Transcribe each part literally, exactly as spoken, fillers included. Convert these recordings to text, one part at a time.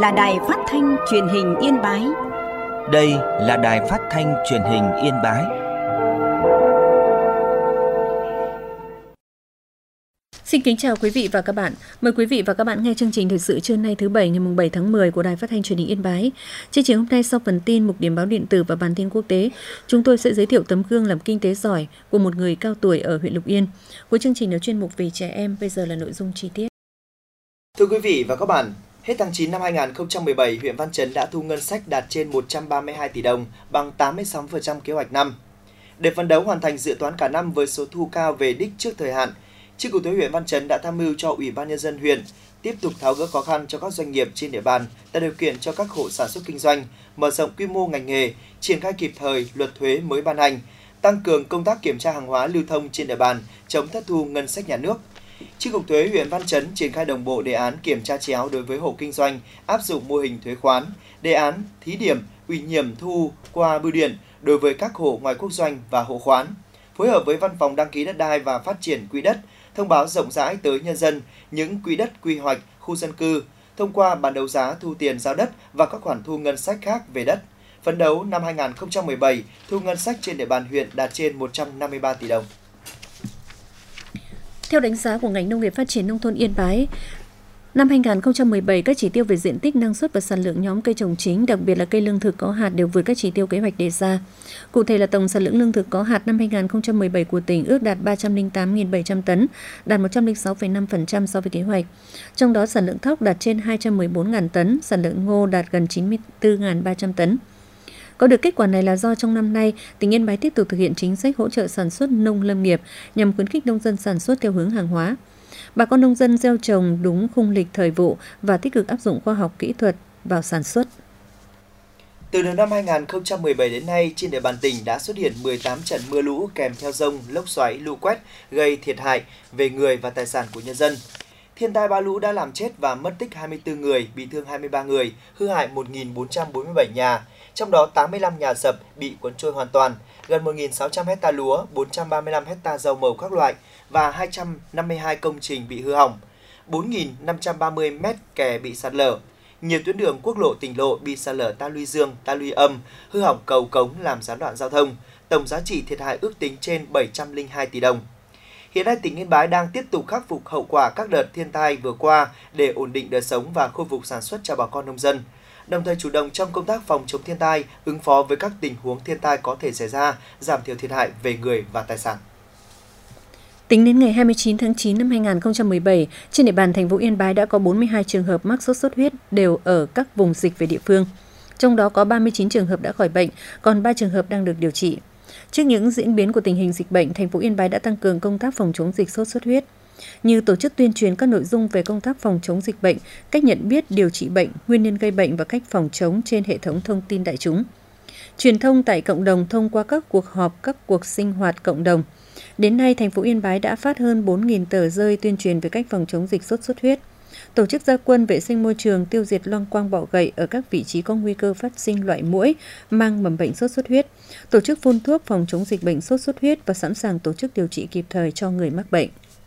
là đài phát thanh truyền hình Yên Bái. Đây là đài phát thanh truyền hình Yên Bái. Xin kính chào quý vị và các bạn. Mời quý vị và các bạn nghe chương trình thời sự trưa nay thứ Bảy ngày bảy tháng mười của Đài Phát thanh Truyền hình Yên Bái. Chương trình hôm nay sau phần tin, mục điểm báo điện tử và bản tin quốc tế, chúng tôi sẽ giới thiệu tấm gương làm kinh tế giỏi của một người cao tuổi ở huyện Lục Yên. Cuối chương trình là chuyên mục về trẻ em, bây giờ là nội dung chi tiết. Thưa quý vị và các bạn, hết tháng chín năm hai nghìn không trăm mười bảy, huyện Văn Chấn đã thu ngân sách đạt trên một trăm ba mươi hai tỷ đồng, bằng tám mươi sáu phần trăm kế hoạch năm. Để phấn đấu hoàn thành dự toán cả năm với số thu cao về đích trước thời hạn, Chi cục thuế huyện Văn Chấn đã tham mưu cho Ủy ban Nhân dân huyện tiếp tục tháo gỡ khó khăn cho các doanh nghiệp trên địa bàn, tạo điều kiện cho các hộ sản xuất kinh doanh, mở rộng quy mô ngành nghề, triển khai kịp thời luật thuế mới ban hành, tăng cường công tác kiểm tra hàng hóa lưu thông trên địa bàn, chống thất thu ngân sách nhà nước. Chi cục thuế huyện Văn Chấn triển khai đồng bộ đề án kiểm tra chéo đối với hộ kinh doanh áp dụng mô hình thuế khoán, đề án thí điểm ủy nhiệm thu qua bưu điện đối với các hộ ngoài quốc doanh và hộ khoán, phối hợp với Văn phòng đăng ký đất đai và phát triển quỹ đất, thông báo rộng rãi tới nhân dân những quỹ đất quy hoạch khu dân cư, thông qua bán đấu giá thu tiền giao đất và các khoản thu ngân sách khác về đất. Phấn đấu năm hai nghìn không trăm mười bảy, thu ngân sách trên địa bàn huyện đạt trên một trăm năm mươi ba tỷ đồng. Theo đánh giá của ngành nông nghiệp phát triển nông thôn Yên Bái, năm hai nghìn không trăm mười bảy, các chỉ tiêu về diện tích, năng suất và sản lượng nhóm cây trồng chính, đặc biệt là cây lương thực có hạt đều vượt các chỉ tiêu kế hoạch đề ra. Cụ thể là tổng sản lượng lương thực có hạt năm hai nghìn không trăm mười bảy của tỉnh ước đạt ba trăm lẻ tám nghìn bảy trăm tấn, đạt một trăm lẻ sáu phẩy năm phần trăm so với kế hoạch. Trong đó sản lượng thóc đạt trên hai trăm mười bốn nghìn tấn, sản lượng ngô đạt gần chín mươi tư nghìn ba trăm tấn. Có được kết quả này là do trong năm nay, tỉnh Yên Bái tiếp tục thực hiện chính sách hỗ trợ sản xuất nông lâm nghiệp nhằm khuyến khích nông dân sản xuất theo hướng hàng hóa. Bà con nông dân gieo trồng đúng khung lịch thời vụ và tích cực áp dụng khoa học kỹ thuật vào sản xuất. Từ đầu năm hai nghìn không trăm mười bảy đến nay, trên địa bàn tỉnh đã xuất hiện mười tám trận mưa lũ kèm theo dông, lốc xoáy, lũ quét gây thiệt hại về người và tài sản của nhân dân. Thiên tai bão lũ đã làm chết và mất tích hai mươi tư người, bị thương hai mươi ba người, hư hại một nghìn bốn trăm bốn mươi bảy nhà, trong đó tám mươi lăm nhà sập bị cuốn trôi hoàn toàn, gần một nghìn sáu trăm héc ta lúa, bốn trăm ba mươi lăm héc ta rau màu các loại và hai trăm năm mươi hai công trình bị hư hỏng, bốn nghìn năm trăm ba mươi mét kè bị sạt lở. Nhiều tuyến đường quốc lộ tỉnh lộ bị sạt lở ta luy dương, ta luy âm, hư hỏng cầu cống làm gián đoạn giao thông. Tổng giá trị thiệt hại ước tính trên bảy trăm lẻ hai tỷ đồng. Hiện nay tỉnh Yên Bái đang tiếp tục khắc phục hậu quả các đợt thiên tai vừa qua để ổn định đời sống và khôi phục sản xuất cho bà con nông dân, đồng thời chủ động trong công tác phòng chống thiên tai, ứng phó với các tình huống thiên tai có thể xảy ra, giảm thiểu thiệt hại về người và tài sản. Tính đến ngày hai mươi chín tháng chín năm hai nghìn không trăm mười bảy, trên địa bàn thành phố Yên Bái đã có bốn mươi hai trường hợp mắc sốt xuất huyết đều ở các vùng dịch về địa phương. Trong đó có ba mươi chín trường hợp đã khỏi bệnh, còn ba trường hợp đang được điều trị. Trước những diễn biến của tình hình dịch bệnh, thành phố Yên Bái đã tăng cường công tác phòng chống dịch sốt xuất huyết, như tổ chức tuyên truyền các nội dung về công tác phòng chống dịch bệnh, cách nhận biết, điều trị bệnh, nguyên nhân gây bệnh và cách phòng chống trên hệ thống thông tin đại chúng. Truyền thông tại cộng đồng thông qua các cuộc họp, các cuộc sinh hoạt cộng đồng. Đến nay, thành phố Yên Bái đã phát hơn bốn nghìn tờ rơi tuyên truyền về cách phòng chống dịch sốt xuất huyết, tổ chức ra quân vệ sinh môi trường, tiêu diệt loang quang bọ gậy ở các vị trí có nguy cơ phát sinh loại muỗi mang mầm bệnh sốt xuất huyết, tổ chức phun thuốc phòng chống dịch bệnh sốt xuất huyết và sẵn sàng tổ chức điều trị kịp thời cho người mắc bệnh.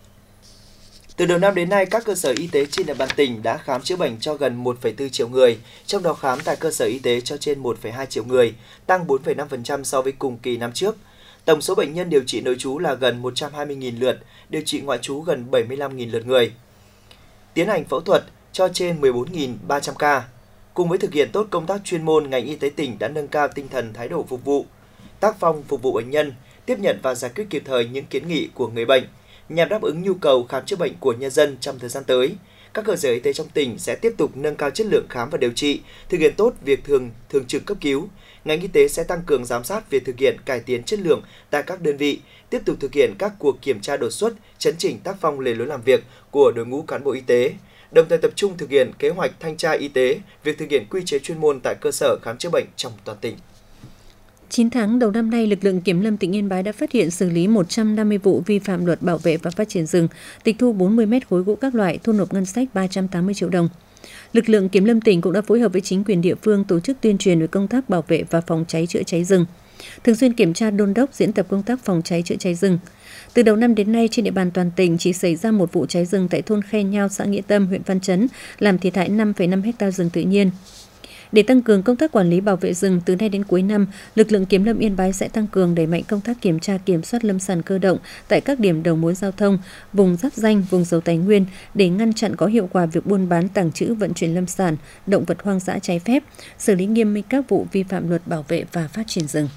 Từ đầu năm đến nay, các cơ sở y tế trên địa bàn tỉnh đã khám chữa bệnh cho gần một phẩy bốn triệu người, trong đó khám tại cơ sở y tế cho trên một phẩy hai triệu người, tăng bốn phẩy năm phần trăm so với cùng kỳ năm trước. Tổng số bệnh nhân điều trị nội trú là gần một trăm hai mươi nghìn lượt, điều trị ngoại trú gần bảy mươi lăm nghìn lượt người. Tiến hành phẫu thuật cho trên mười bốn nghìn ba trăm ca. Cùng với thực hiện tốt công tác chuyên môn, ngành y tế tỉnh đã nâng cao tinh thần thái độ phục vụ, tác phong phục vụ bệnh nhân, tiếp nhận và giải quyết kịp thời những kiến nghị của người bệnh, nhằm đáp ứng nhu cầu khám chữa bệnh của nhân dân trong thời gian tới. Các cơ sở y tế trong tỉnh sẽ tiếp tục nâng cao chất lượng khám và điều trị, thực hiện tốt việc thường thường trực cấp cứu. Ngành y tế sẽ tăng cường giám sát việc thực hiện cải tiến chất lượng tại các đơn vị, tiếp tục thực hiện các cuộc kiểm tra đột xuất, chấn chỉnh tác phong lề lối làm việc của đội ngũ cán bộ y tế, đồng thời tập trung thực hiện kế hoạch thanh tra y tế, việc thực hiện quy chế chuyên môn tại cơ sở khám chữa bệnh trong toàn tỉnh. chín tháng đầu năm nay, lực lượng kiểm lâm tỉnh Yên Bái đã phát hiện xử lý một trăm năm mươi vụ vi phạm luật bảo vệ và phát triển rừng, tịch thu bốn mươi mét khối gỗ các loại, thu nộp ngân sách ba trăm tám mươi triệu đồng. Lực lượng kiểm lâm tỉnh cũng đã phối hợp với chính quyền địa phương tổ chức tuyên truyền về công tác bảo vệ và phòng cháy chữa cháy rừng. thường xuyên kiểm tra đôn đốc diễn tập công tác phòng cháy chữa cháy rừng. Từ đầu năm đến nay, trên địa bàn toàn tỉnh chỉ xảy ra một vụ cháy rừng tại thôn Khe Nhao, xã Nghĩa Tâm, huyện Văn Chấn, làm thiệt hại năm phẩy năm héc ta rừng tự nhiên. Để tăng cường công tác quản lý bảo vệ rừng, từ nay đến cuối năm, lực lượng kiểm lâm Yên Bái sẽ tăng cường đẩy mạnh công tác kiểm tra kiểm soát lâm sản cơ động tại các điểm đầu mối giao thông, vùng giáp ranh, vùng giàu tài nguyên để ngăn chặn có hiệu quả việc buôn bán, tàng trữ, vận chuyển lâm sản, động vật hoang dã trái phép, xử lý nghiêm minh các vụ vi phạm luật bảo vệ và phát triển rừng.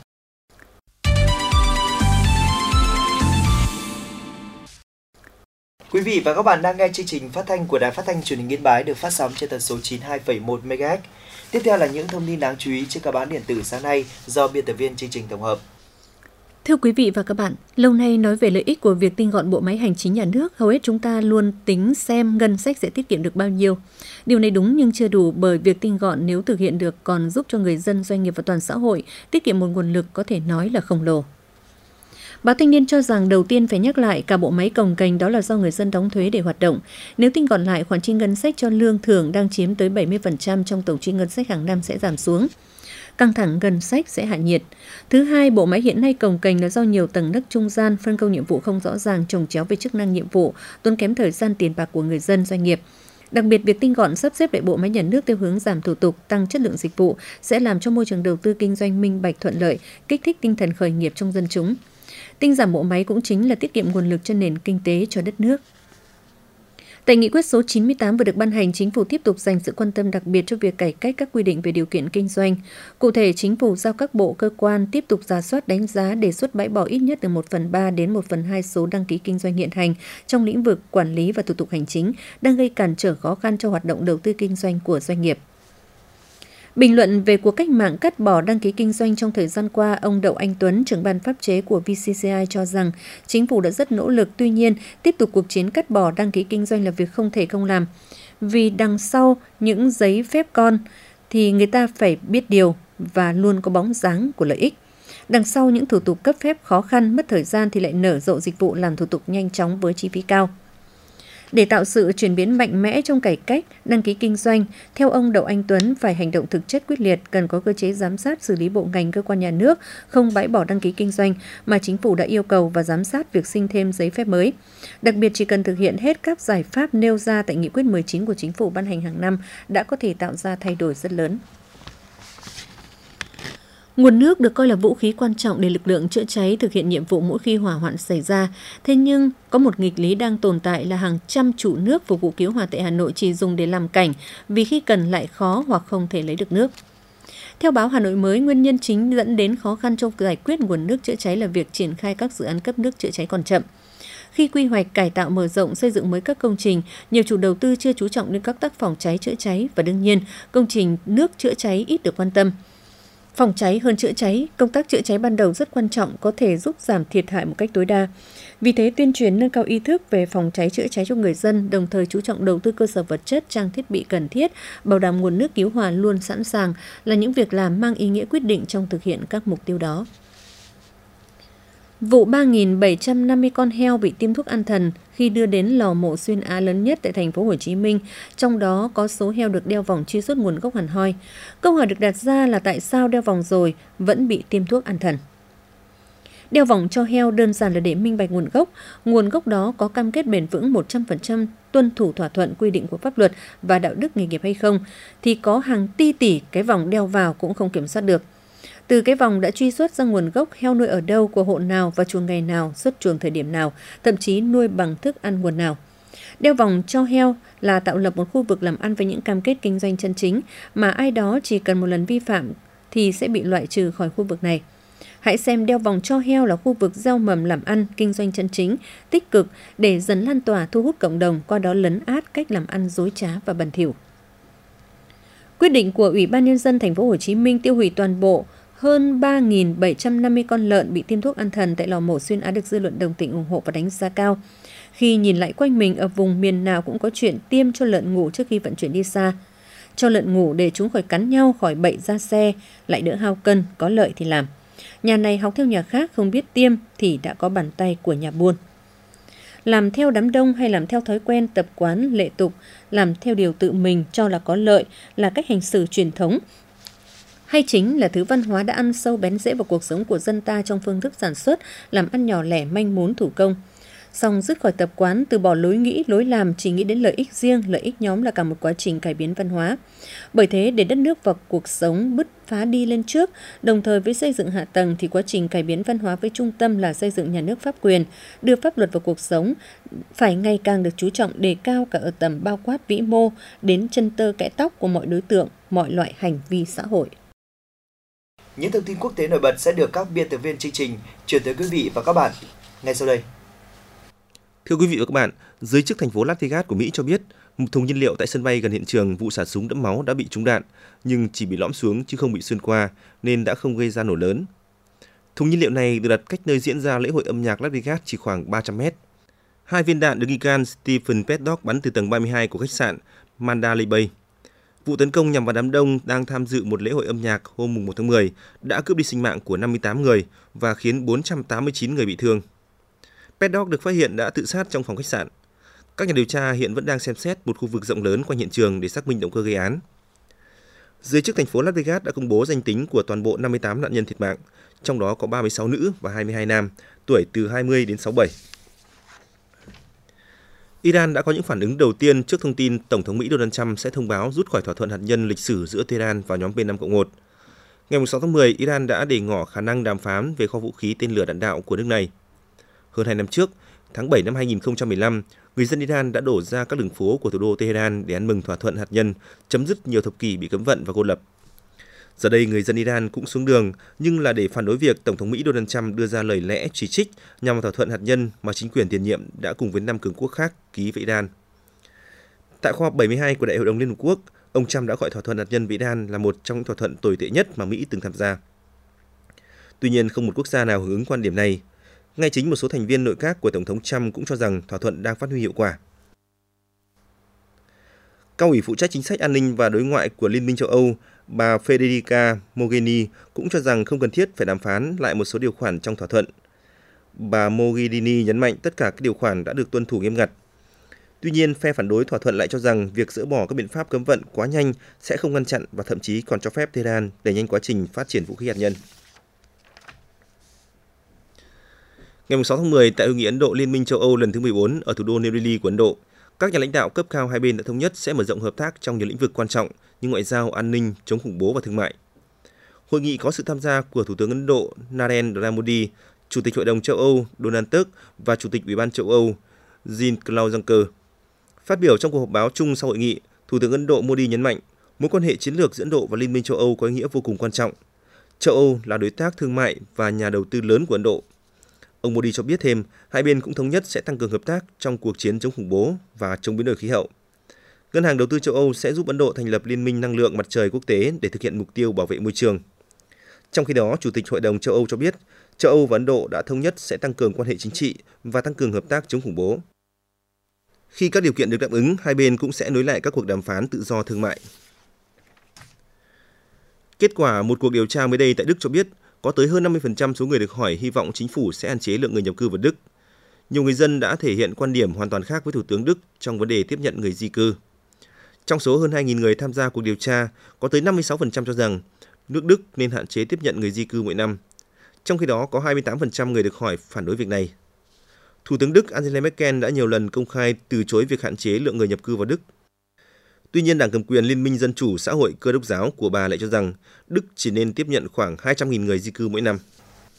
Quý vị và các bạn đang nghe chương trình phát thanh của Đài Phát thanh Truyền hình Yên Bái được phát sóng trên tần số chín mươi hai phẩy một mê ga héc. Tiếp theo là những thông tin đáng chú ý trên các báo điện tử sáng nay do biên tập viên chương trình tổng hợp. Thưa quý vị và các bạn, lâu nay nói về lợi ích của việc tinh gọn bộ máy hành chính nhà nước, hầu hết chúng ta luôn tính xem ngân sách sẽ tiết kiệm được bao nhiêu. Điều này đúng nhưng chưa đủ, bởi việc tinh gọn nếu thực hiện được còn giúp cho người dân, doanh nghiệp và toàn xã hội tiết kiệm một nguồn lực có thể nói là khổng lồ. Báo Thanh niên cho rằng đầu tiên phải nhắc lại cả bộ máy cồng kềnh đó là do người dân đóng thuế để hoạt động. Nếu tinh gọn lại, khoản chi ngân sách cho lương thưởng đang chiếm tới bảy mươi phần trăm trong tổng chi ngân sách hàng năm sẽ giảm xuống. Căng thẳng ngân sách sẽ hạ nhiệt. Thứ hai, bộ máy hiện nay cồng kềnh là do nhiều tầng nấc trung gian, phân công nhiệm vụ không rõ ràng, chồng chéo về chức năng nhiệm vụ, tốn kém thời gian tiền bạc của người dân, doanh nghiệp. Đặc biệt, việc tinh gọn sắp xếp lại bộ máy nhà nước theo hướng giảm thủ tục, tăng chất lượng dịch vụ sẽ làm cho môi trường đầu tư kinh doanh minh bạch, thuận lợi, kích thích tinh thần khởi nghiệp trong dân chúng. Tinh giảm bộ máy cũng chính là tiết kiệm nguồn lực cho nền kinh tế, cho đất nước. Tại nghị quyết số chín mươi tám vừa được ban hành, Chính phủ tiếp tục dành sự quan tâm đặc biệt cho việc cải cách các quy định về điều kiện kinh doanh. Cụ thể, Chính phủ giao các bộ, cơ quan tiếp tục rà soát, đánh giá, đề xuất bãi bỏ ít nhất từ một phần ba đến một phần hai số đăng ký kinh doanh hiện hành trong lĩnh vực quản lý và thủ tục hành chính, đang gây cản trở khó khăn cho hoạt động đầu tư kinh doanh của doanh nghiệp. Bình luận về cuộc cách mạng cắt bỏ đăng ký kinh doanh trong thời gian qua, ông Đậu Anh Tuấn, trưởng ban pháp chế của vê xê xê i cho rằng chính phủ đã rất nỗ lực, tuy nhiên tiếp tục cuộc chiến cắt bỏ đăng ký kinh doanh là việc không thể không làm. Vì đằng sau những giấy phép con thì người ta phải biết điều và luôn có bóng dáng của lợi ích. Đằng sau những thủ tục cấp phép khó khăn, mất thời gian thì lại nở rộ dịch vụ làm thủ tục nhanh chóng với chi phí cao. Để tạo sự chuyển biến mạnh mẽ trong cải cách, đăng ký kinh doanh, theo ông Đậu Anh Tuấn phải hành động thực chất quyết liệt, cần có cơ chế giám sát xử lý bộ ngành cơ quan nhà nước, không bãi bỏ đăng ký kinh doanh mà chính phủ đã yêu cầu và giám sát việc sinh thêm giấy phép mới. Đặc biệt chỉ cần thực hiện hết các giải pháp nêu ra tại nghị quyết mười chín của chính phủ ban hành hàng năm đã có thể tạo ra thay đổi rất lớn. Nguồn nước được coi là vũ khí quan trọng để lực lượng chữa cháy thực hiện nhiệm vụ mỗi khi hỏa hoạn xảy ra. Thế nhưng, có một nghịch lý đang tồn tại là hàng trăm trụ nước phục vụ cứu hỏa tại Hà Nội chỉ dùng để làm cảnh, vì khi cần lại khó hoặc không thể lấy được nước. Theo báo Hà Nội mới, nguyên nhân chính dẫn đến khó khăn trong giải quyết nguồn nước chữa cháy là việc triển khai các dự án cấp nước chữa cháy còn chậm. Khi quy hoạch, cải tạo, mở rộng, xây dựng mới các công trình, nhiều chủ đầu tư chưa chú trọng đến các tác phòng cháy chữa cháy và đương nhiên, công trình nước chữa cháy ít được quan tâm. Phòng cháy hơn chữa cháy, công tác chữa cháy ban đầu rất quan trọng, có thể giúp giảm thiệt hại một cách tối đa. Vì thế, tuyên truyền nâng cao ý thức về phòng cháy chữa cháy cho người dân, đồng thời chú trọng đầu tư cơ sở vật chất, trang thiết bị cần thiết, bảo đảm nguồn nước cứu hỏa luôn sẵn sàng là những việc làm mang ý nghĩa quyết định trong thực hiện các mục tiêu đó. Vụ ba nghìn bảy trăm năm mươi con heo bị tiêm thuốc an thần khi đưa đến lò mổ xuyên Á lớn nhất tại thành phố Hồ Chí Minh, trong đó có số heo được đeo vòng truy xuất nguồn gốc hẳn hoi. Câu hỏi được đặt ra là tại sao đeo vòng rồi vẫn bị tiêm thuốc an thần? Đeo vòng cho heo đơn giản là để minh bạch nguồn gốc, nguồn gốc đó có cam kết bền vững một trăm phần trăm tuân thủ thỏa thuận quy định của pháp luật và đạo đức nghề nghiệp hay không, thì có hàng ti tỷ cái vòng đeo vào cũng không kiểm soát được. Từ cái vòng đã truy xuất ra nguồn gốc heo nuôi ở đâu, của hộ nào và chuồng ngày nào, xuất chuồng thời điểm nào, thậm chí nuôi bằng thức ăn nguồn nào. Đeo vòng cho heo là tạo lập một khu vực làm ăn với những cam kết kinh doanh chân chính mà ai đó chỉ cần một lần vi phạm thì sẽ bị loại trừ khỏi khu vực này. Hãy xem đeo vòng cho heo là khu vực gieo mầm làm ăn, kinh doanh chân chính, tích cực để dần lan tỏa thu hút cộng đồng, qua đó lấn át cách làm ăn dối trá và bẩn thỉu. Quyết định của Ủy ban Nhân dân thành phố Hồ Chí Minh tiêu hủy toàn bộ hơn ba nghìn bảy trăm năm mươi con lợn bị tiêm thuốc an thần tại lò mổ xuyên Á được dư luận đồng tình ủng hộ và đánh giá cao. Khi nhìn lại quanh mình, ở vùng miền nào cũng có chuyện tiêm cho lợn ngủ trước khi vận chuyển đi xa. Cho lợn ngủ để chúng khỏi cắn nhau, khỏi bậy ra xe, lại đỡ hao cân, có lợi thì làm. Nhà này học theo nhà khác, không biết tiêm thì đã có bàn tay của nhà buôn. Làm theo đám đông hay làm theo thói quen, tập quán, lệ tục, làm theo điều tự mình cho là có lợi là cách hành xử truyền thống. hay chính là thứ văn hóa đã ăn sâu bén rễ vào cuộc sống của dân ta trong phương thức sản xuất, làm ăn nhỏ lẻ, manh mún, thủ công. Song dứt khỏi tập quán, từ bỏ lối nghĩ, lối làm, chỉ nghĩ đến lợi ích riêng, lợi ích nhóm là cả một quá trình cải biến văn hóa. Bởi thế, để đất nước và cuộc sống bứt phá đi lên trước, đồng thời với xây dựng hạ tầng thì quá trình cải biến văn hóa với trung tâm là xây dựng nhà nước pháp quyền, đưa pháp luật vào cuộc sống, phải ngày càng được chú trọng, đề cao cả ở tầm bao quát vĩ mô đến chân tơ kẽ tóc của mọi đối tượng, mọi loại hành vi xã hội. Những thông tin quốc tế nổi bật sẽ được các biên tập viên chương trình chuyển tới quý vị và các bạn ngay sau đây. Thưa quý vị và các bạn, giới chức thành phố Las Vegas của Mỹ cho biết một thùng nhiên liệu tại sân bay gần hiện trường vụ xả súng đẫm máu đã bị trúng đạn, nhưng chỉ bị lõm xuống chứ không bị xuyên qua nên đã không gây ra nổ lớn. Thùng nhiên liệu này được đặt cách nơi diễn ra lễ hội âm nhạc Las Vegas chỉ khoảng ba trăm mét. Hai viên đạn được nghi can Stephen Paddock bắn từ tầng ba mươi hai của khách sạn Mandalay Bay. Vụ tấn công nhằm vào đám đông đang tham dự một lễ hội âm nhạc hôm một tháng mười đã cướp đi sinh mạng của năm mươi tám người và khiến bốn trăm tám mươi chín người bị thương. Paddock được phát hiện đã tự sát trong phòng khách sạn. Các nhà điều tra hiện vẫn đang xem xét một khu vực rộng lớn quanh hiện trường để xác minh động cơ gây án. Giới chức thành phố Las Vegas đã công bố danh tính của toàn bộ năm mươi tám nạn nhân thiệt mạng, trong đó có ba mươi sáu nữ và hai mươi hai nam, tuổi từ hai mươi đến sáu mươi bảy. Iran đã có những phản ứng đầu tiên trước thông tin Tổng thống Mỹ Donald Trump sẽ thông báo rút khỏi thỏa thuận hạt nhân lịch sử giữa Tehran và nhóm P năm cộng một. Ngày sáu tháng mười, Iran đã để ngỏ khả năng đàm phán về kho vũ khí tên lửa đạn đạo của nước này. Hơn hai năm trước, tháng bảy năm hai nghìn không trăm mười lăm, người dân Iran đã đổ ra các đường phố của thủ đô Tehran để ăn mừng thỏa thuận hạt nhân, chấm dứt nhiều thập kỷ bị cấm vận và cô lập. Giờ đây, người dân Iran cũng xuống đường, nhưng là để phản đối việc Tổng thống Mỹ Donald Trump đưa ra lời lẽ chỉ trích nhằm vào thỏa thuận hạt nhân mà chính quyền tiền nhiệm đã cùng với năm cường quốc khác ký với Iran. Tại khoa bảy mươi hai của Đại hội đồng Liên Hợp Quốc, ông Trump đã gọi thỏa thuận hạt nhân với Iran là một trong những thỏa thuận tồi tệ nhất mà Mỹ từng tham gia. Tuy nhiên, không một quốc gia nào hưởng ứng quan điểm này. Ngay chính một số thành viên nội các của Tổng thống Trump cũng cho rằng thỏa thuận đang phát huy hiệu quả. Cao ủy phụ trách chính sách an ninh và đối ngoại của Liên minh châu Âu, bà Federica Mogherini cũng cho rằng không cần thiết phải đàm phán lại một số điều khoản trong thỏa thuận. Bà Mogherini nhấn mạnh tất cả các điều khoản đã được tuân thủ nghiêm ngặt. Tuy nhiên, phe phản đối thỏa thuận lại cho rằng việc dỡ bỏ các biện pháp cấm vận quá nhanh sẽ không ngăn chặn và thậm chí còn cho phép Tehran đẩy nhanh quá trình phát triển vũ khí hạt nhân. Ngày sáu tháng mười, tại hội nghị Ấn Độ Liên minh châu Âu lần thứ mười bốn ở thủ đô New Delhi của Ấn Độ, các nhà lãnh đạo cấp cao hai bên đã thống nhất sẽ mở rộng hợp tác trong nhiều lĩnh vực quan trọng như ngoại giao, an ninh, chống khủng bố và thương mại. Hội nghị có sự tham gia của Thủ tướng Ấn Độ Narendra Modi, Chủ tịch Hội đồng châu Âu Donald Tusk và Chủ tịch Ủy ban châu Âu Jean-Claude Juncker. Phát biểu trong cuộc họp báo chung sau hội nghị, Thủ tướng Ấn Độ Modi nhấn mạnh mối quan hệ chiến lược giữa Ấn Độ và Liên minh châu Âu có ý nghĩa vô cùng quan trọng. Châu Âu là đối tác thương mại và nhà đầu tư lớn của Ấn Độ. Ông Modi cho biết thêm, hai bên cũng thống nhất sẽ tăng cường hợp tác trong cuộc chiến chống khủng bố và chống biến đổi khí hậu. Ngân hàng Đầu tư châu Âu sẽ giúp Ấn Độ thành lập Liên minh năng lượng mặt trời quốc tế để thực hiện mục tiêu bảo vệ môi trường. Trong khi đó, Chủ tịch Hội đồng châu Âu cho biết, châu Âu và Ấn Độ đã thống nhất sẽ tăng cường quan hệ chính trị và tăng cường hợp tác chống khủng bố. Khi các điều kiện được đáp ứng, hai bên cũng sẽ nối lại các cuộc đàm phán tự do thương mại. Kết quả một cuộc điều tra mới đây tại Đức cho biết, có tới hơn năm mươi phần trăm số người được hỏi hy vọng chính phủ sẽ hạn chế lượng người nhập cư vào Đức. Nhiều người dân đã thể hiện quan điểm hoàn toàn khác với Thủ tướng Đức trong vấn đề tiếp nhận người di cư. Trong số hơn hai nghìn người tham gia cuộc điều tra, có tới năm mươi sáu phần trăm cho rằng nước Đức nên hạn chế tiếp nhận người di cư mỗi năm. Trong khi đó, có hai mươi tám phần trăm người được hỏi phản đối việc này. Thủ tướng Đức Angela Merkel đã nhiều lần công khai từ chối việc hạn chế lượng người nhập cư vào Đức. Tuy nhiên, đảng cầm quyền Liên minh Dân chủ Xã hội Cơ đốc giáo của bà lại cho rằng Đức chỉ nên tiếp nhận khoảng hai trăm nghìn người di cư mỗi năm.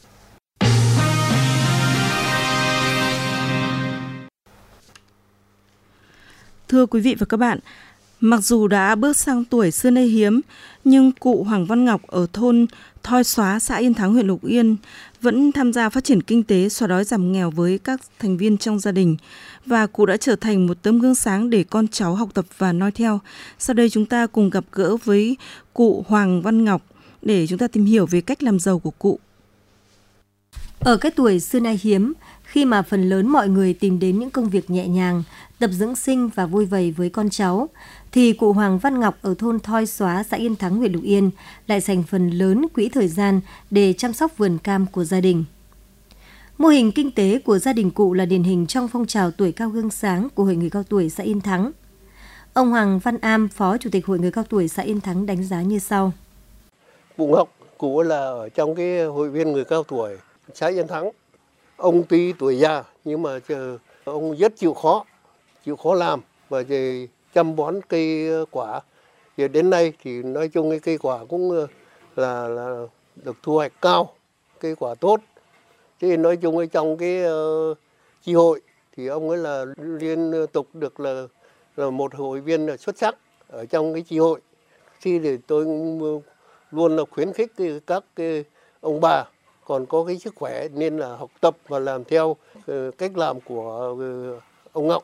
Thưa quý vị và các bạn, mặc dù đã bước sang tuổi xưa nay hiếm, nhưng cụ Hoàng Văn Ngọc ở thôn Thoi Xóa, xã Yên Thắng, huyện Lục Yên vẫn tham gia phát triển kinh tế, xóa đói giảm nghèo với các thành viên trong gia đình. Và cụ đã trở thành một tấm gương sáng để con cháu học tập và noi theo. Sau đây chúng ta cùng gặp gỡ với cụ Hoàng Văn Ngọc để chúng ta tìm hiểu về cách làm giàu của cụ. Ở cái tuổi xưa nay hiếm, khi mà phần lớn mọi người tìm đến những công việc nhẹ nhàng, tập dưỡng sinh và vui vầy với con cháu, thì cụ Hoàng Văn Ngọc ở thôn Thoi Xóa, xã Yên Thắng, huyện Lục Yên lại dành phần lớn quỹ thời gian để chăm sóc vườn cam của gia đình. Mô hình kinh tế của gia đình cụ là điển hình trong phong trào tuổi cao gương sáng của Hội người cao tuổi xã Yên Thắng. Ông Hoàng Văn Am, Phó Chủ tịch Hội người cao tuổi xã Yên Thắng đánh giá như sau. Cụ Ngọc, cụ là ở trong cái hội viên người cao tuổi xã Yên Thắng. Ông tuy tuổi già nhưng mà ông rất chịu khó, chịu khó làm và thì chăm bón cây quả. Thì đến nay thì nói chung cái cây quả cũng là, là được thu hoạch cao, cây quả tốt. Thì nói chung trong cái uh, chi hội thì ông ấy là liên tục được là, là một hội viên xuất sắc ở trong cái chi hội. Thì để tôi luôn là khuyến khích các cái ông bà còn có cái sức khỏe nên là học tập và làm theo cách làm của ông Ngọc.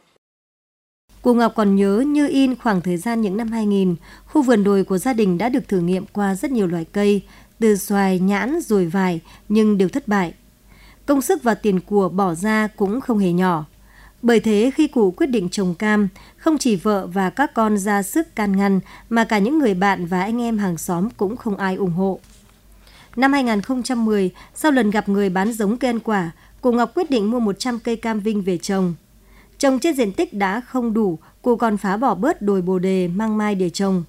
Cụ Ngọc còn nhớ như in khoảng thời gian những năm hai nghìn, khu vườn đồi của gia đình đã được thử nghiệm qua rất nhiều loại cây, từ xoài, nhãn rồi vải nhưng đều thất bại. Công sức và tiền của bỏ ra cũng không hề nhỏ. Bởi thế khi cụ quyết định trồng cam, không chỉ vợ và các con ra sức can ngăn mà cả những người bạn và anh em hàng xóm cũng không ai ủng hộ. Năm hai nghìn không trăm mười, sau lần gặp người bán giống cây ăn quả, cụ Ngọc quyết định mua một trăm cây cam Vinh về trồng. Trồng trên diện tích đã không đủ, cụ còn phá bỏ bớt đồi bồ đề măng mai để trồng.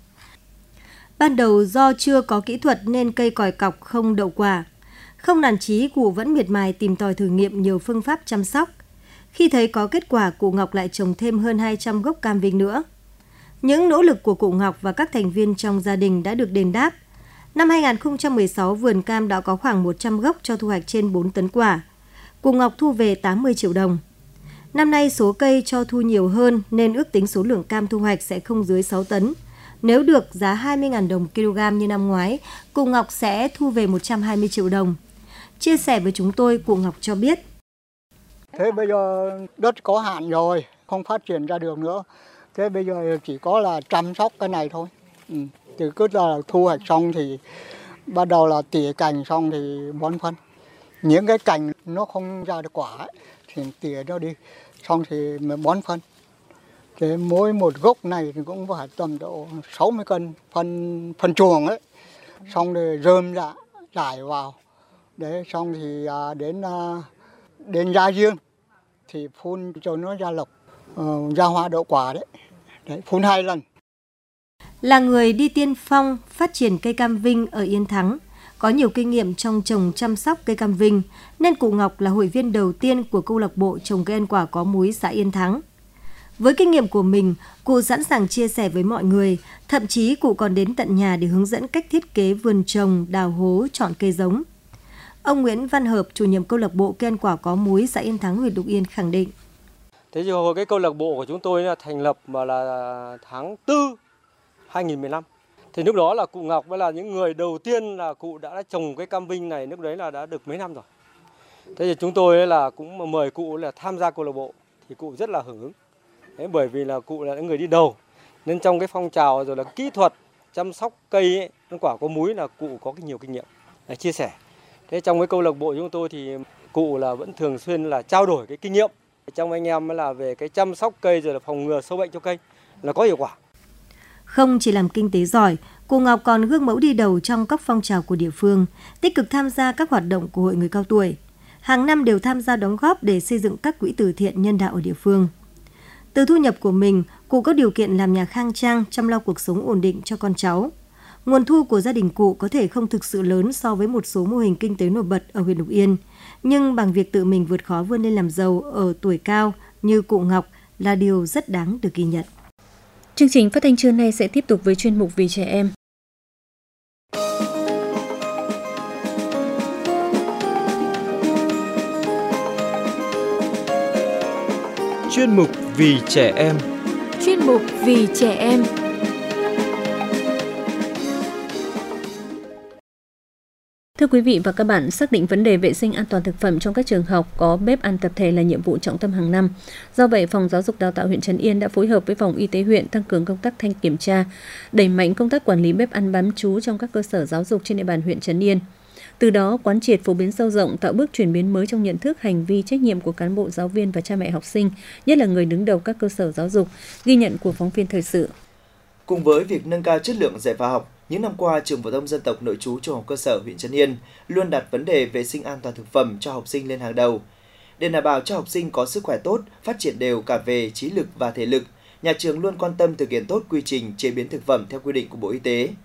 Ban đầu do chưa có kỹ thuật nên cây còi cọc không đậu quả. Không nản chí, cụ vẫn miệt mài tìm tòi thử nghiệm nhiều phương pháp chăm sóc. Khi thấy có kết quả, cụ Ngọc lại trồng thêm hơn hai trăm gốc cam Vinh nữa. Những nỗ lực của cụ Ngọc và các thành viên trong gia đình đã được đền đáp. Năm hai nghìn không trăm mười sáu, vườn cam đã có khoảng một trăm gốc cho thu hoạch trên bốn tấn quả. Cụ Ngọc thu về tám mươi triệu đồng. Năm nay số cây cho thu nhiều hơn nên ước tính số lượng cam thu hoạch sẽ không dưới sáu tấn. Nếu được giá hai mươi nghìn đồng kg như năm ngoái, cụ Ngọc sẽ thu về một trăm hai mươi triệu đồng. Chia sẻ với chúng tôi, cụ Ngọc cho biết. Thế bây giờ đất có hạn rồi, không phát triển ra được nữa. Thế bây giờ chỉ có là chăm sóc cái này thôi. Ừ. Thì cứ là thu hoạch xong thì bắt đầu là tỉa cành xong thì bón phân. Những cái cành nó không ra được quả ấy, thì tỉa nó đi, xong thì mới bón phân. Thế mỗi một gốc này thì cũng phải tầm độ sáu mươi cân phân phân chuồng ấy. Xong rồi rơm ra, rải vào. Đấy, xong thì à, đến à, đến ra riêng thì phun cho nó ra lộc, uh, ra hoa đậu quả đấy. Đấy, phun hai lần. Là người đi tiên phong phát triển cây cam Vinh ở Yên Thắng, có nhiều kinh nghiệm trong trồng chăm sóc cây cam Vinh, nên cụ Ngọc là hội viên đầu tiên của câu lạc bộ trồng cây ăn quả có múi xã Yên Thắng. Với kinh nghiệm của mình, cụ sẵn sàng chia sẻ với mọi người, thậm chí cụ còn đến tận nhà để hướng dẫn cách thiết kế vườn trồng, đào hố, chọn cây giống. Ông Nguyễn Văn Hợp, chủ nhiệm câu lạc bộ cây ăn quả có múi xã Yên Thắng, huyện Lục Yên khẳng định. Thế thì hồi cái câu lạc bộ của chúng tôi là thành lập mà là tháng tư hai nghìn không trăm mười lăm. Thì lúc đó là cụ Ngọc mới là những người đầu tiên là cụ đã trồng cái cam Vinh này, lúc đấy là đã được mấy năm rồi. Thế thì chúng tôi là cũng mời cụ là tham gia câu lạc bộ thì cụ rất là hưởng ứng. Thế bởi vì là cụ là những người đi đầu nên trong cái phong trào rồi là kỹ thuật chăm sóc cây ấy, ăn quả có múi là cụ có cái nhiều kinh nghiệm để chia sẻ. Thế trong cái câu lạc bộ chúng tôi thì cụ là vẫn thường xuyên là trao đổi cái kinh nghiệm trong anh em là về cái chăm sóc cây rồi là phòng ngừa sâu bệnh cho cây là có hiệu quả. Không chỉ làm kinh tế giỏi, cụ Ngọc còn gương mẫu đi đầu trong các phong trào của địa phương, tích cực tham gia các hoạt động của hội người cao tuổi. Hàng năm đều tham gia đóng góp để xây dựng các quỹ từ thiện nhân đạo ở địa phương. Từ thu nhập của mình, cụ có điều kiện làm nhà khang trang, chăm lo cuộc sống ổn định cho con cháu. Nguồn thu của gia đình cụ có thể không thực sự lớn so với một số mô hình kinh tế nổi bật ở huyện Lục Yên, nhưng bằng việc tự mình vượt khó vươn lên làm giàu ở tuổi cao như cụ Ngọc là điều rất đáng được ghi nhận. Chương trình phát thanh trưa nay sẽ tiếp tục với chuyên mục Vì trẻ em. Chuyên mục Vì trẻ em. Chuyên mục Vì trẻ em. Thưa quý vị và các bạn, xác định vấn đề vệ sinh an toàn thực phẩm trong các trường học có bếp ăn tập thể là nhiệm vụ trọng tâm hàng năm. Do vậy, Phòng Giáo dục Đào tạo huyện Trấn Yên đã phối hợp với Phòng Y tế huyện tăng cường công tác thanh kiểm tra, đẩy mạnh công tác quản lý bếp ăn bán trú trong các cơ sở giáo dục trên địa bàn huyện Trấn Yên. Từ đó, quán triệt phổ biến sâu rộng, tạo bước chuyển biến mới trong nhận thức, hành vi, trách nhiệm của cán bộ, giáo viên và cha mẹ học sinh, nhất là người đứng đầu các cơ sở giáo dục, ghi nhận của phóng viên thời sự. Cùng với việc nâng cao chất lượng dạy và học, những năm qua, trường phổ thông dân tộc nội trú trung học cơ sở huyện Trấn Yên luôn đặt vấn đề vệ sinh an toàn thực phẩm cho học sinh lên hàng đầu. Để đảm bảo cho học sinh có sức khỏe tốt, phát triển đều cả về trí lực và thể lực, nhà trường luôn quan tâm thực hiện tốt quy trình chế biến thực phẩm theo quy định của Bộ Y tế.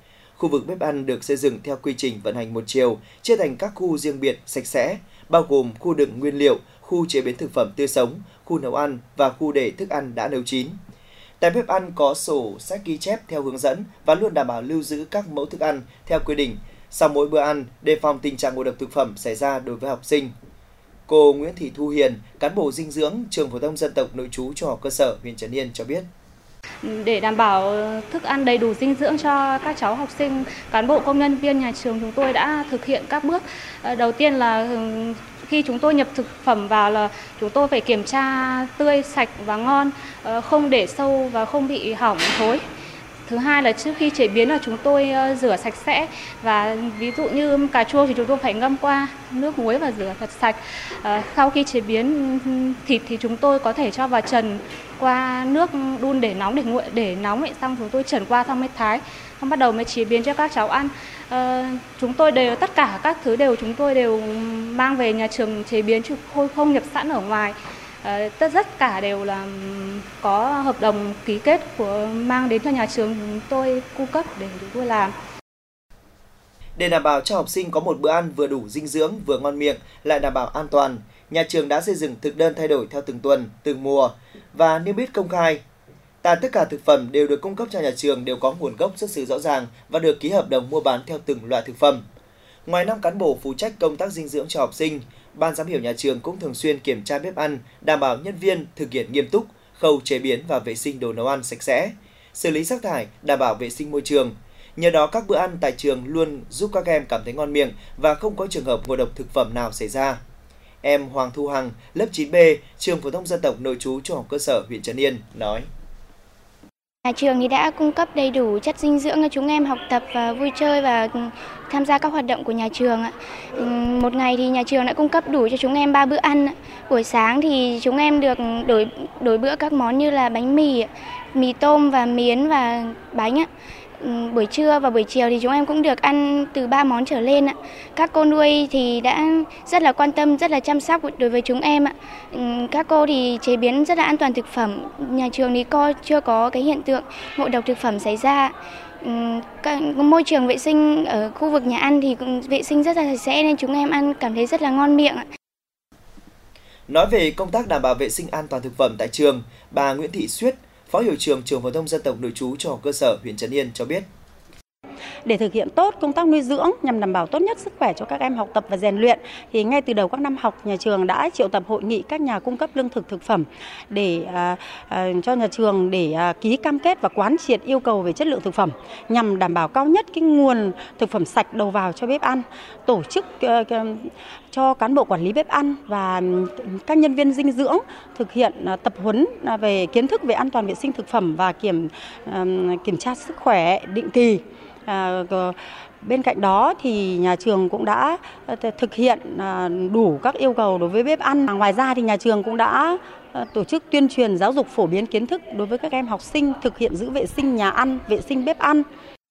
Khu vực bếp ăn được xây dựng theo quy trình vận hành một chiều, chia thành các khu riêng biệt sạch sẽ, bao gồm khu đựng nguyên liệu, khu chế biến thực phẩm tươi sống, khu nấu ăn và khu để thức ăn đã nấu chín. Tại bếp ăn có sổ sách ghi chép theo hướng dẫn và luôn đảm bảo lưu giữ các mẫu thức ăn theo quy định sau mỗi bữa ăn, đề phòng tình trạng ngộ độc thực phẩm xảy ra đối với học sinh. Cô Nguyễn Thị Thu Hiền, cán bộ dinh dưỡng trường phổ thông dân tộc nội trú trung học cơ sở huyện Trấn Yên cho biết. Để đảm bảo thức ăn đầy đủ dinh dưỡng cho các cháu học sinh, cán bộ công nhân viên nhà trường chúng tôi đã thực hiện các bước. Đầu tiên là khi chúng tôi nhập thực phẩm vào là chúng tôi phải kiểm tra tươi, sạch và ngon, không để sâu và không bị hỏng thối. Thứ hai là trước khi chế biến là chúng tôi rửa sạch sẽ, và ví dụ như cà chua thì chúng tôi phải ngâm qua nước muối và rửa thật sạch. Sau khi chế biến thịt thì chúng tôi có thể cho vào trần qua nước đun để nóng để nguội để nóng vậy, xong chúng tôi trần qua xong mới thái, xong bắt đầu mới chế biến cho các cháu ăn. À, chúng tôi đều tất cả các thứ đều chúng tôi đều mang về nhà trường chế biến chứ không nhập sẵn ở ngoài. À, tất tất cả đều là có hợp đồng ký kết của mang đến cho nhà trường chúng tôi cung cấp để chúng tôi làm. Để đảm bảo cho học sinh có một bữa ăn vừa đủ dinh dưỡng, vừa ngon miệng, lại đảm bảo an toàn, nhà trường đã xây dựng thực đơn thay đổi theo từng tuần, từng mùa và niêm yết công khai. Tại tất cả thực phẩm đều được cung cấp cho nhà trường đều có nguồn gốc xuất xứ rõ ràng và được ký hợp đồng mua bán theo từng loại thực phẩm. Ngoài năm cán bộ phụ trách công tác dinh dưỡng cho học sinh, ban giám hiệu nhà trường cũng thường xuyên kiểm tra bếp ăn, đảm bảo nhân viên thực hiện nghiêm túc khâu chế biến và vệ sinh đồ nấu ăn sạch sẽ, xử lý rác thải, đảm bảo vệ sinh môi trường. Nhờ đó các bữa ăn tại trường luôn giúp các em cảm thấy ngon miệng và không có trường hợp ngộ độc thực phẩm nào xảy ra. Em Hoàng Thu Hằng, lớp chín B, trường phổ thông dân tộc nội trú trung học cơ sở huyện Trấn Yên nói: Nhà trường thì đã cung cấp đầy đủ chất dinh dưỡng cho chúng em học tập và vui chơi và tham gia các hoạt động của nhà trường. Một ngày thì nhà trường đã cung cấp đủ cho chúng em ba bữa ăn. Buổi sáng thì chúng em được đổi đổi bữa các món như là bánh mì, mì tôm và miến và bánh. Buổi trưa và buổi chiều thì chúng em cũng được ăn từ ba món trở lên ạ. Các cô nuôi thì đã rất là quan tâm, rất là chăm sóc đối với chúng em ạ. Các cô thì chế biến rất là an toàn thực phẩm. Nhà trường thì co chưa có cái hiện tượng ngộ độc thực phẩm xảy ra. Môi trường vệ sinh ở khu vực nhà ăn thì cũng vệ sinh rất là sạch sẽ nên chúng em ăn cảm thấy rất là ngon miệng ạ. Nói về công tác đảm bảo vệ sinh an toàn thực phẩm tại trường, bà Nguyễn Thị Xuyết, Phó hiệu trưởng trường phổ thông dân tộc nội trú trung học cơ sở huyện Trấn Yên cho biết. Để thực hiện tốt công tác nuôi dưỡng nhằm đảm bảo tốt nhất sức khỏe cho các em học tập và rèn luyện, thì ngay từ đầu các năm học, nhà trường đã triệu tập hội nghị các nhà cung cấp lương thực thực phẩm để à, à, cho nhà trường để à, ký cam kết và quán triệt yêu cầu về chất lượng thực phẩm nhằm đảm bảo cao nhất cái nguồn thực phẩm sạch đầu vào cho bếp ăn, tổ chức à, cho cán bộ quản lý bếp ăn và các nhân viên dinh dưỡng thực hiện à, tập huấn à, về kiến thức về an toàn vệ sinh thực phẩm và kiểm à, kiểm tra sức khỏe định kỳ. À, bên cạnh đó thì nhà trường cũng đã thực hiện đủ các yêu cầu đối với bếp ăn. Ngoài ra thì nhà trường cũng đã tổ chức tuyên truyền giáo dục phổ biến kiến thức đối với các em học sinh thực hiện giữ vệ sinh nhà ăn, vệ sinh bếp ăn.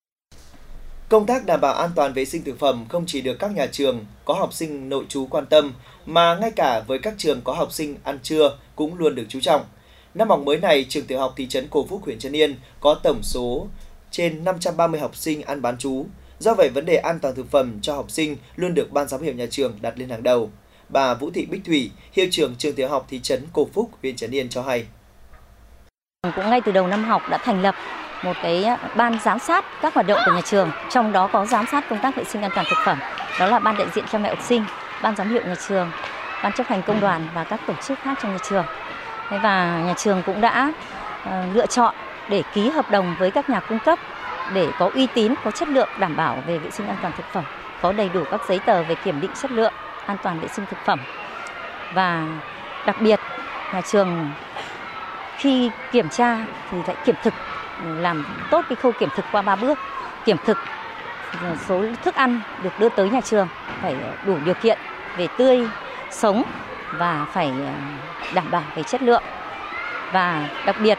Công tác đảm bảo an toàn vệ sinh thực phẩm không chỉ được các nhà trường có học sinh nội trú quan tâm mà ngay cả với các trường có học sinh ăn trưa cũng luôn được chú trọng. Năm học mới này, trường tiểu học thị trấn Cổ Phúc, huyện Trấn Yên có tổng số trên năm trăm ba mươi học sinh ăn bán trú. Do vậy, vấn đề an toàn thực phẩm cho học sinh luôn được ban giám hiệu nhà trường đặt lên hàng đầu. Bà Vũ Thị Bích Thủy, hiệu trưởng trường tiểu học thị trấn Cổ Phúc, huyện Trấn Yên cho hay. Cũng ngay từ đầu năm học đã thành lập một cái ban giám sát các hoạt động của nhà trường, trong đó có giám sát công tác vệ sinh an toàn thực phẩm. Đó là ban đại diện cha mẹ học sinh, ban giám hiệu nhà trường, ban chấp hành công đoàn và các tổ chức khác trong nhà trường. Và nhà trường cũng đã uh, lựa chọn để ký hợp đồng với các nhà cung cấp để có uy tín, có chất lượng đảm bảo về vệ sinh an toàn thực phẩm, có đầy đủ các giấy tờ về kiểm định chất lượng an toàn vệ sinh thực phẩm. Và đặc biệt nhà trường khi kiểm tra thì phải kiểm thực, làm tốt cái khâu kiểm thực qua ba bước. Kiểm thực số thức ăn được đưa tới nhà trường phải đủ điều kiện về tươi, sống và phải đảm bảo về chất lượng. Và đặc biệt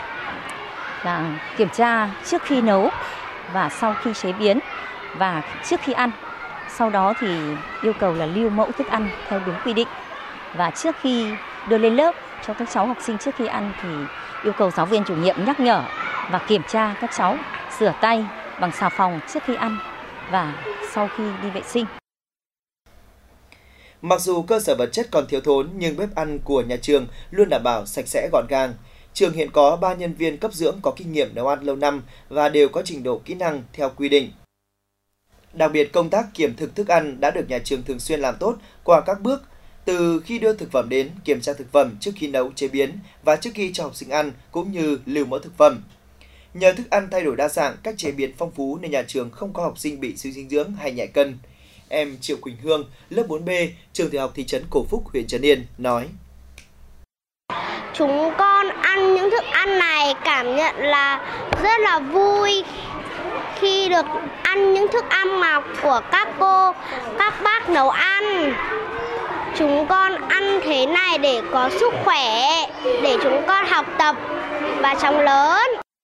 là kiểm tra trước khi nấu và sau khi chế biến và trước khi ăn. Sau đó thì yêu cầu là lưu mẫu thức ăn theo đúng quy định. Và trước khi đưa lên lớp cho các cháu học sinh trước khi ăn thì yêu cầu giáo viên chủ nhiệm nhắc nhở và kiểm tra các cháu rửa tay bằng xà phòng trước khi ăn và sau khi đi vệ sinh. Mặc dù cơ sở vật chất còn thiếu thốn nhưng bếp ăn của nhà trường luôn đảm bảo sạch sẽ gọn gàng. Trường hiện có ba nhân viên cấp dưỡng có kinh nghiệm nấu ăn lâu năm và đều có trình độ kỹ năng theo quy định. Đặc biệt, công tác kiểm thực thức ăn đã được nhà trường thường xuyên làm tốt qua các bước, từ khi đưa thực phẩm đến, kiểm tra thực phẩm trước khi nấu chế biến và trước khi cho học sinh ăn, cũng như lưu mẫu thực phẩm. Nhờ thức ăn thay đổi đa dạng, cách chế biến phong phú nên nhà trường không có học sinh bị suy dinh dưỡng hay nhẹ cân. Em Triệu Quỳnh Hương, lớp bốn B, trường tiểu học thị trấn Cổ Phúc, huyện Trấn Yên nói: Chúng con ăn những thức ăn này cảm nhận là rất là vui khi được ăn những thức ăn mà của các cô, các bác nấu ăn. Chúng con ăn thế này để có sức khỏe, để chúng con học tập và sống lớn.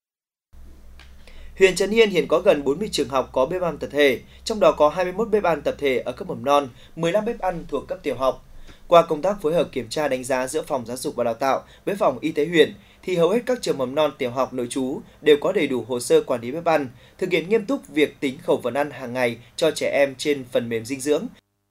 Huyện Trấn Yên hiện có gần bốn mươi trường học có bếp ăn tập thể, trong đó có hai mươi mốt bếp ăn tập thể ở cấp mầm non, mười lăm bếp ăn thuộc cấp tiểu học. Qua công tác phối hợp kiểm tra đánh giá giữa Phòng Giáo dục và Đào tạo với Phòng Y tế huyện, thì hầu hết các trường mầm non tiểu học nội trú đều có đầy đủ hồ sơ quản lý bếp ăn, thực hiện nghiêm túc việc tính khẩu phần ăn hàng ngày cho trẻ em trên phần mềm dinh dưỡng,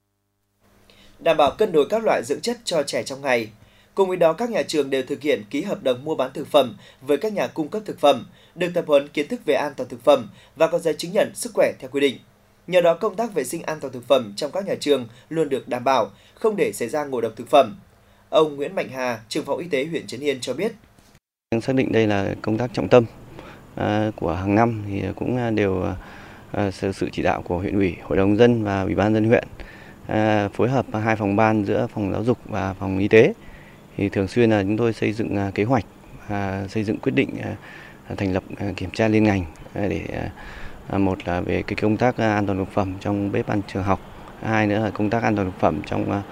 đảm bảo cân đối các loại dưỡng chất cho trẻ trong ngày. Cùng với đó, các nhà trường đều thực hiện ký hợp đồng mua bán thực phẩm với các nhà cung cấp thực phẩm, được tập huấn kiến thức về an toàn thực phẩm và có giấy chứng nhận sức khỏe theo quy định. Nhờ đó, công tác vệ sinh an toàn thực phẩm trong các nhà trường luôn được đảm bảo, không để xảy ra ngộ độc thực phẩm. Ông Nguyễn Mạnh Hà, trưởng phòng y tế huyện Trấn Yên cho biết: Xác định đây là công tác trọng tâm của hàng năm thì cũng đều sự chỉ đạo của huyện ủy, hội đồng dân và ủy ban dân huyện, phối hợp hai phòng ban giữa phòng giáo dục và phòng y tế. Thì thường xuyên là chúng tôi xây dựng kế hoạch, xây dựng quyết định thành lập kiểm tra liên ngành để một là về cái công tác an toàn thực phẩm trong bếp ăn trường học, hai nữa là công tác an toàn thực phẩm trong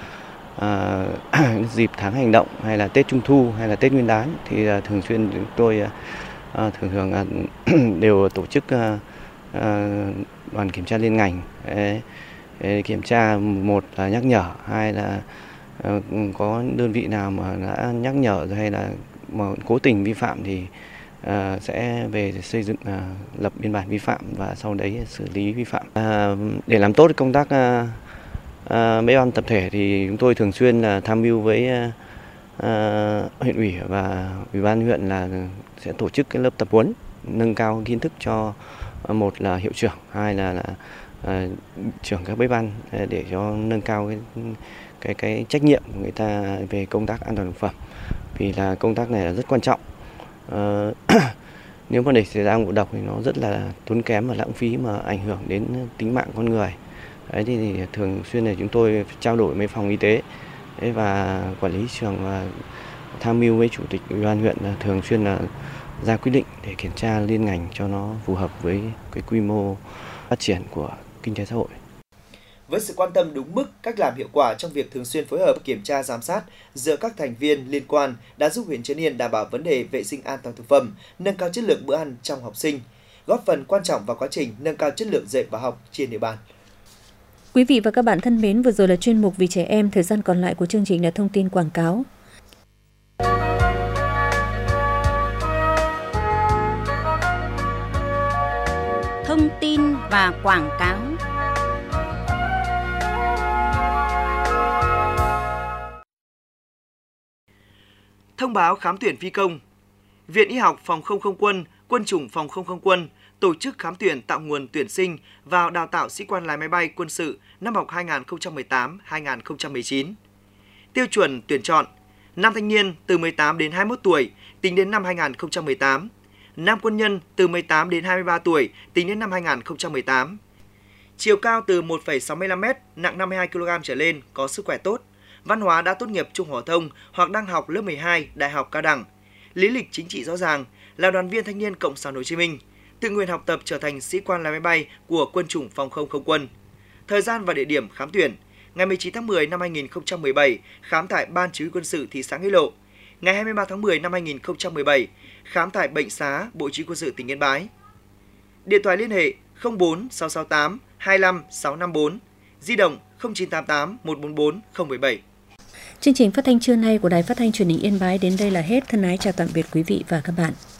uh, dịp tháng hành động hay là Tết Trung thu hay là Tết Nguyên đán thì uh, thường xuyên chúng tôi uh, thường thường uh, đều tổ chức uh, uh, đoàn kiểm tra liên ngành để, để kiểm tra, một là nhắc nhở, hai là uh, có đơn vị nào mà đã nhắc nhở hay là mà cố tình vi phạm thì À, sẽ về xây dựng à, lập biên bản vi phạm và sau đấy xử lý vi phạm. À, để làm tốt công tác à, à, bếp ăn tập thể thì chúng tôi thường xuyên là tham mưu với à, huyện ủy và ủy ban huyện là sẽ tổ chức cái lớp tập huấn nâng cao kiến thức cho à, một là hiệu trưởng, hai là, là à, trưởng các bếp ăn để cho nâng cao cái cái cái trách nhiệm của người ta về công tác an toàn thực phẩm, vì là công tác này là rất quan trọng. Uh, nếu mà để xảy ra ngộ độc thì nó rất là tốn kém và lãng phí mà ảnh hưởng đến tính mạng con người. Đấy thì, thì thường xuyên là chúng tôi trao đổi với phòng y tế đấy, và quản lý trường và tham mưu với chủ tịch ủy ban huyện là thường xuyên là ra quyết định để kiểm tra liên ngành cho nó phù hợp với cái quy mô phát triển của kinh tế xã hội. Với sự quan tâm đúng mức, cách làm hiệu quả trong việc thường xuyên phối hợp kiểm tra giám sát giữa các thành viên liên quan đã giúp huyện Trấn Yên đảm bảo vấn đề vệ sinh an toàn thực phẩm, nâng cao chất lượng bữa ăn trong học sinh, góp phần quan trọng vào quá trình nâng cao chất lượng dạy và học trên địa bàn. Quý vị và các bạn thân mến, vừa rồi là chuyên mục Vì Trẻ Em, thời gian còn lại của chương trình là thông tin quảng cáo. Thông tin và quảng cáo. Thông báo khám tuyển phi công. Viện Y học Phòng không không quân, Quân chủng Phòng không không quân tổ chức khám tuyển tạo nguồn tuyển sinh vào đào tạo sĩ quan lái máy bay quân sự năm học hai nghìn không trăm mười tám hai nghìn không trăm mười chín. Tiêu chuẩn tuyển chọn: nam thanh niên từ mười tám đến hai mươi mốt tuổi tính đến năm hai nghìn không trăm mười tám, nam quân nhân từ mười tám đến hai mươi ba tuổi tính đến năm hai nghìn không trăm mười tám. Chiều cao từ một phẩy sáu mươi lăm mét, nặng năm mươi hai ki lô gam trở lên, có sức khỏe tốt, văn hóa đã tốt nghiệp trung học phổ thông hoặc đang học lớp mười hai, đại học cao đẳng, lý lịch chính trị rõ ràng, là đoàn viên thanh niên Cộng sản Hồ Chí Minh, tự nguyện học tập trở thành sĩ quan lái máy bay của Quân chủng Phòng không không quân. Thời gian và địa điểm khám tuyển: ngày mười chín tháng mười năm hai nghìn không trăm mười bảy, khám tại Ban Chỉ huy Quân sự thị xã Nghĩa Lộ; ngày hai mươi ba tháng mười năm hai nghìn không trăm mười bảy, khám tại Bệnh xá Bộ Chỉ huy Quân sự tỉnh Yên Bái. Điện thoại liên hệ không bốn sáu sáu tám hai lăm sáu năm bốn, di động không chín tám tám một bốn bốn không bảy bảy. Chương trình phát thanh trưa nay của Đài Phát thanh Truyền hình Yên Bái đến đây là hết. Thân ái chào tạm biệt quý vị và các bạn.